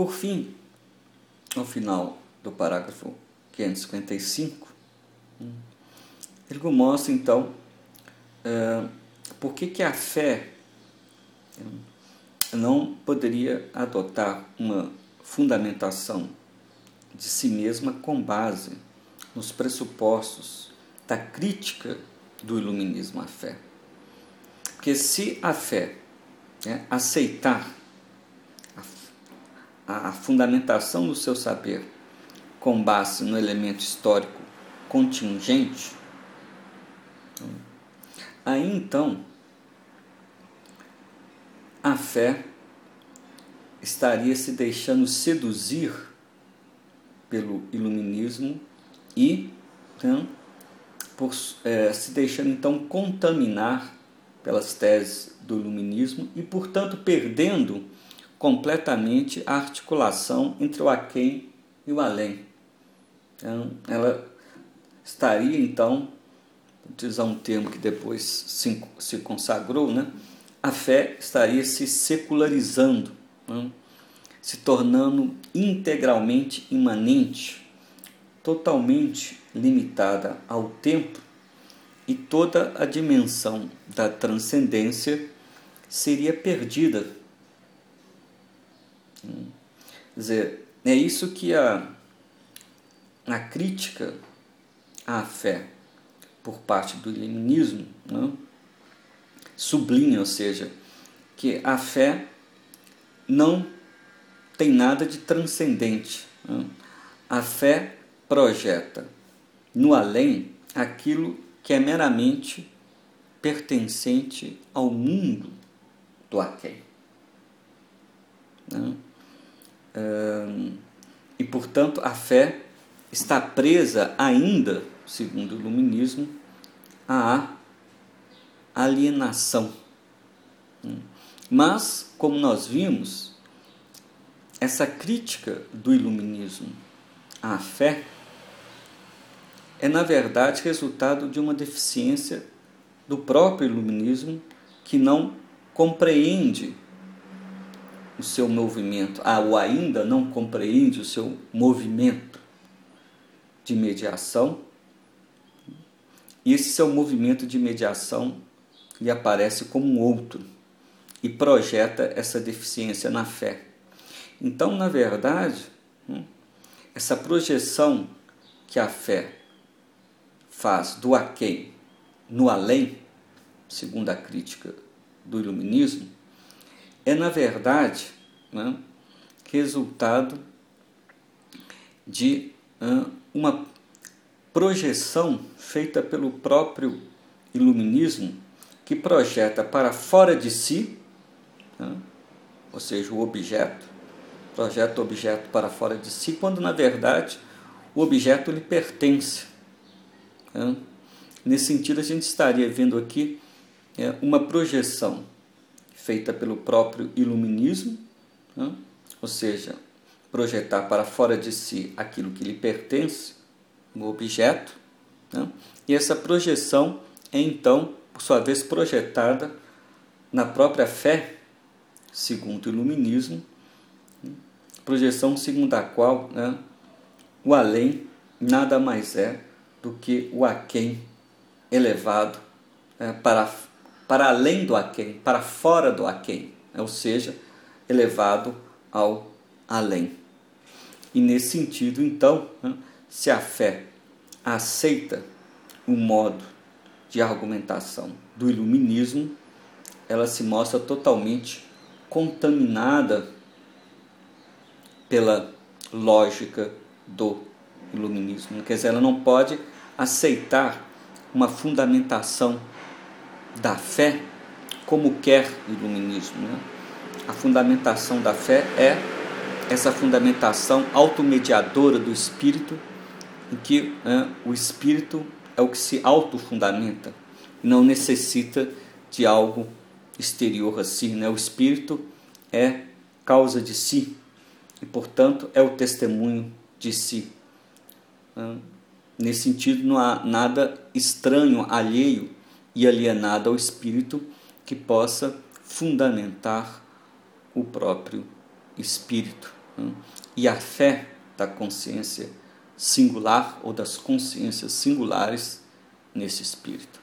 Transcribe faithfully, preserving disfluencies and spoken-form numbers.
Por fim, ao final do parágrafo quinhentos e cinquenta e cinco, ele mostra, então, uh, por que, que a fé não poderia adotar uma fundamentação de si mesma com base nos pressupostos da crítica do iluminismo à fé. Porque se a fé né, aceitar a, a fundamentação do seu saber com base no elemento histórico contingente, aí então a fé estaria se deixando seduzir pelo iluminismo e então, por, é, se deixando então contaminar pelas teses do iluminismo e, portanto, perdendo completamente a articulação entre o aquém e o além. Então, ela estaria, então, vou utilizar um termo que depois se, se consagrou, né? A fé estaria se secularizando, né? Se tornando integralmente imanente, totalmente limitada ao tempo, e toda a dimensão da transcendência seria perdida. Quer dizer, é isso que a, a crítica à fé por parte do iluminismo, né, sublinha, ou seja, que a fé não tem nada de transcendente. Né? A fé projeta no além aquilo que é meramente pertencente ao mundo do aquém. Né? Hum, e, portanto, a fé está presa ainda, segundo o iluminismo, à alienação. Mas, como nós vimos, essa crítica do iluminismo à fé é, na verdade, resultado de uma deficiência do próprio iluminismo, que não compreende o seu movimento, ah, ou ainda não compreende o seu movimento de mediação, e esse seu movimento de mediação lhe aparece como um outro e projeta essa deficiência na fé. Então, na verdade, essa projeção que a fé faz do aquém no além, segundo a crítica do iluminismo, é, na verdade, né, resultado de uh, uma projeção feita pelo próprio iluminismo, que projeta para fora de si, né, ou seja, o objeto, projeta o objeto para fora de si, quando, na verdade, o objeto lhe pertence. Né? Nesse sentido, a gente estaria vendo aqui é, uma projeção feita pelo próprio iluminismo, né? Ou seja, projetar para fora de si aquilo que lhe pertence, o objeto, né? E essa projeção é, então, por sua vez, projetada na própria fé, segundo o iluminismo, né? Projeção segundo a qual, né, o além nada mais é do que o aquém elevado é, para, para além do aquém, para fora do aquém, né? Ou seja, elevado ao além. E nesse sentido, então, né, se a fé aceita o modo de argumentação do iluminismo, ela se mostra totalmente contaminada pela lógica do iluminismo. Quer dizer, ela não pode aceitar uma fundamentação da fé como quer o iluminismo. Né? A fundamentação da fé é essa fundamentação automediadora do espírito, em que né, o espírito é o que se autofundamenta, não necessita de algo exterior a si. Né? O espírito é causa de si e, portanto, é o testemunho de si. Nesse sentido, não há nada estranho, alheio e alienado ao espírito que possa fundamentar o próprio espírito. né, e a fé da consciência singular ou das consciências singulares nesse espírito.